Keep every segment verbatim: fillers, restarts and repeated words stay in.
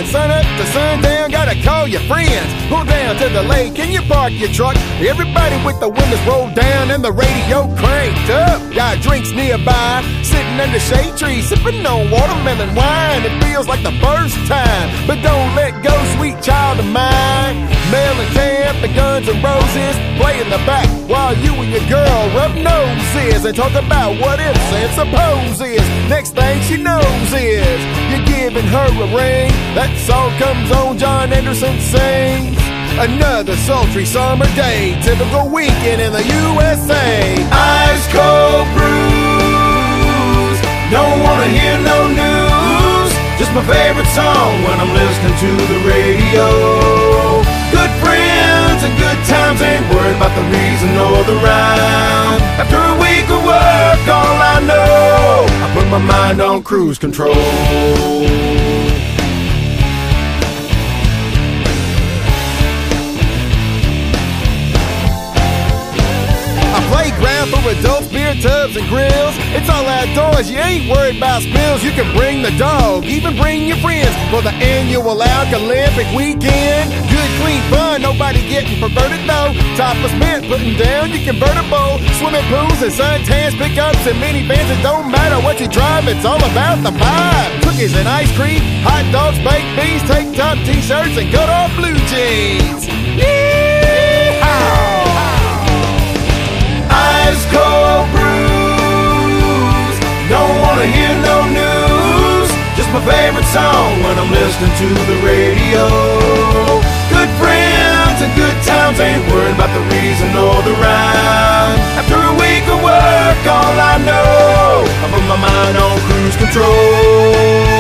grind. Sun up to sundown, gotta call your friends. Pull down to the lake, can you park your truck? Everybody with the windows rolled down and the radio cranked up. Got drinks nearby, sitting under shade trees, sipping on watermelon wine. It feels like the first time, but don't let go, sweet child of mine. Mel and Camp, the Guns and Roses, play in the back while you and your girl rub noses and talk about what ifs and supposes. Next thing she knows is you're giving her a ring. That song comes on, John Anderson sings. Another sultry summer day, typical weekend in the U S A. Ice cold brews, don't wanna hear no news. Just my favorite song when I'm listening to the radio. Good friends and good times, ain't worried about the reason or the rhyme. After a week of work, all I know, I put my mind on cruise control. Playground for adults, beer tubs and grills. It's all outdoors, you ain't worried about spills. You can bring the dog, even bring your friends for the annual Alka-Olympic weekend. Good clean fun, nobody getting perverted though. Topless men putting down your convertible. Swimming pools and suntans, pickups and minivans. It don't matter what you drive, it's all about the vibe. Cookies and ice cream, hot dogs, baked beans, tank top t-shirts and good old blue jeans. Yeehaw! Ice cold brews, don't wanna hear no news. Just my favorite song when I'm listening to the radio. Good friends and good times, ain't worried about the reason or the rhyme. After a week of work, all I know, I put my mind on cruise control.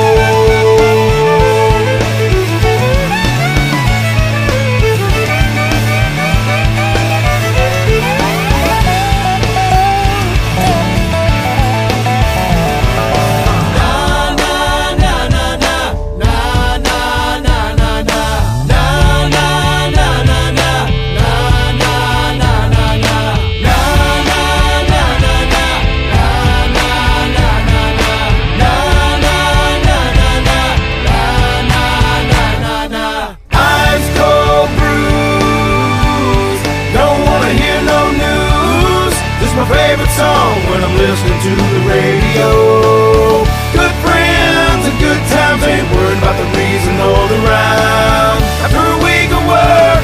My favorite song when I'm listening to the radio. Good friends and good times, ain't worried about the reason or the rhyme. After a week of work,